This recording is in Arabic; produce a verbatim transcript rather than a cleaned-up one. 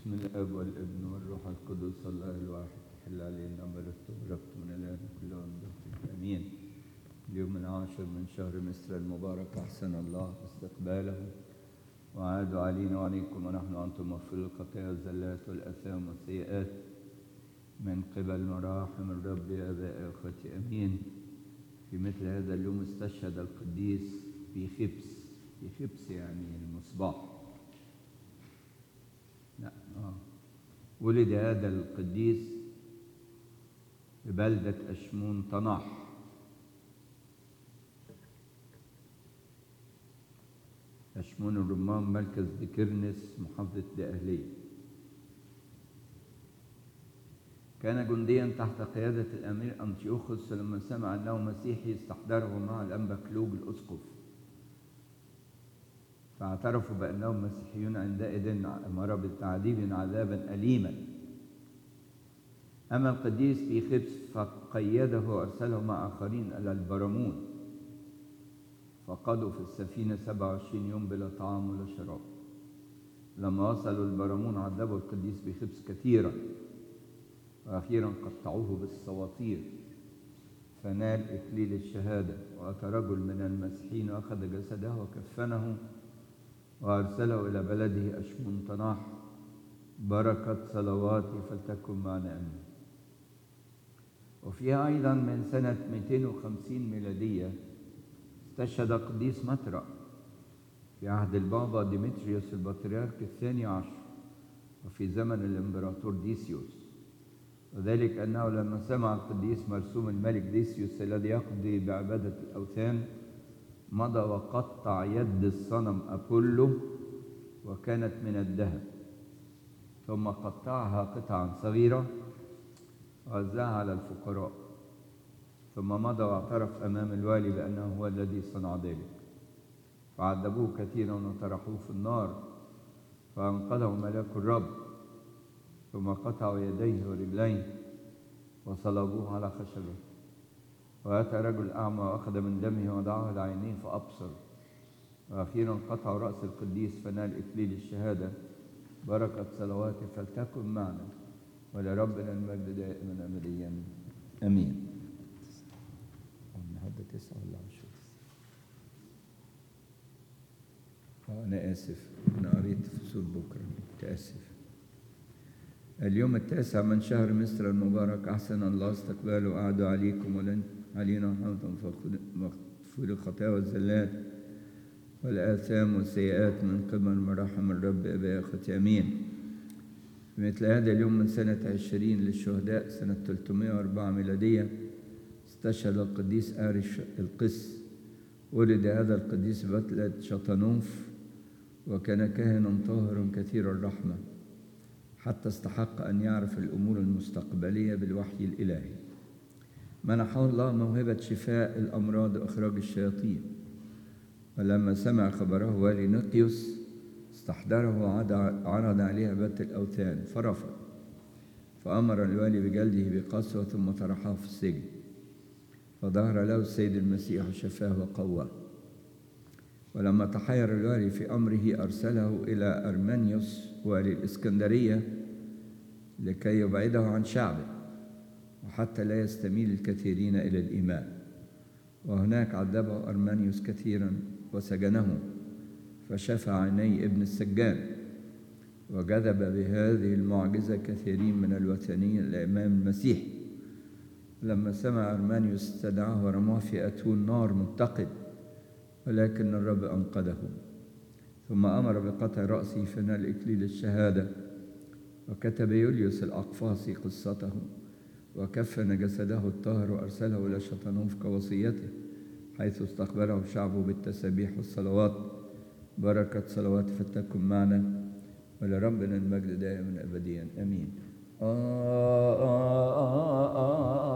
باسم الاب والابن والروح القدس الله الواحد تحل علينا بركته وبركته من الان كلهم بركته امين. اليوم العاشر من شهر مصر المبارك احسن الله استقباله وعاد علينا وعليكم ونحن انتم مغفور الخطايا والزلات والاثام والسيئات من قبل مراحم الرب يا ابائي اخوتي امين. في مثل هذا اليوم استشهد القديس بيخبس. بيخبس يعني المصباح. لا آه. ولد هذا القديس ببلدة أشمون طناح. أشمون الرمان مركز دكرنس محافظة دقهلية. كان جنديا تحت قيادة الأمير أنطيوخوس، لما سمع أنه مسيحي استحضره مع الأنبا كلوج الأسقف، فاعترفوا بأنهم مسيحيون. عندئذ أمر بالتعذيب عذابا أليما. أما القديس بيخبس فقيده وأرسله مع آخرين إلى البرامون، فقضوا في السفينة سبعة وعشرين يوم بلا طعام ولا شراب. لما وصلوا البرامون عذبوا القديس بيخبس كثيرا، وأخيرا قطعوه بالسواطير فنال إكليل الشهادة. وأتى رجل من المسيحيين وأخذ جسده وكفنه وأرسله إلى بلده أشمون طناح. بركة صلواتي فلتكن معنا آمين. وفيها أيضا من سنة مئتين وخمسين ميلادية استشهد قديس مطرأ في عهد البابا ديمتريوس البطريرك الثاني عشر وفي زمن الإمبراطور ديسيوس، وذلك أنه لما سمع القديس مرسوم الملك ديسيوس الذي يقضي بعبادة الأوثان مضى وقطع يد الصنم أبولو وكانت من الذهب، ثم قطعها قطعا صغيرة ووزعها على الفقراء، ثم مضى واعترف أمام الوالي بأنه هو الذي صنع ذلك. فعذبوه كثيرا وطرحوه في النار، فأنقذه ملاك الرب، ثم قطعوا يديه ورجليه وصلبوه على خشبه. وأتى رجل أعمى وأخذ من دمه ووضعه على عينيه فأبصر. وأخيرا قطعوا رأس القديس فنال إكليل الشهادة. بركة صلواتي فلتكن معنا ولربنا المجد دائما أبديا آمين. النهارده تسعة ولا عشرة؟ أنا آسف، أنا قريت فصول بكرة، متأسف. اليوم التاسع من شهر مصر المبارك أحسن الله استقباله وأعد عليكم ولن علينا حمدا مغفور الخطايا والزلات والآثام والسيئات من قبل مراحم الرب أبي أخوتي أمين. في مثل هذا اليوم من سنة عشرين للشهداء سنة ثلاثمائة وأربعة ميلادية استشهد القديس آريش القس. ولد هذا القديس ببلدة شطنوف، وكان كاهنا طاهرا كثير الرحمة، حتى استحق أن يعرف الأمور المستقبلية بالوحي الإلهي. منحه الله موهبة شفاء الأمراض وإخراج الشياطين. ولما سمع خبره والي نقيوس استحضره وعرض عليه عبادة الأوثان فرفض، فأمر الوالي بجلده بقسوة ثم طرحه في السجن. فظهر له السيد المسيح وشفاه وقواه. ولما تحير الوالي في أمره أرسله إلى أرمانيوس والي الإسكندرية لكي يبعده عن شعبه وحتى لا يستميل الكثيرين إلى الإيمان. وهناك عذبه أرمانيوس كثيرا وسجنه، فشفى عيني ابن السجان، وجذب بهذه المعجزة كثيرين من الوثنيين لأمام المسيح. لما سمع أرمانيوس استدعاه ورماه في أتون نار متقد، ولكن الرب أنقذه. ثم أمر بقطع رأسه فنال إكليل الشهادة. وكتب يوليوس الأقفاصي قصته، وكفن جسده الطاهر وأرسله إلى شطنوف كوصيته، حيث استقبله شعبه بالتسابيح والصلوات. بركة صلوات فلتكن معنا ولربنا المجد دائما أبديا آمين. آه آه آه آه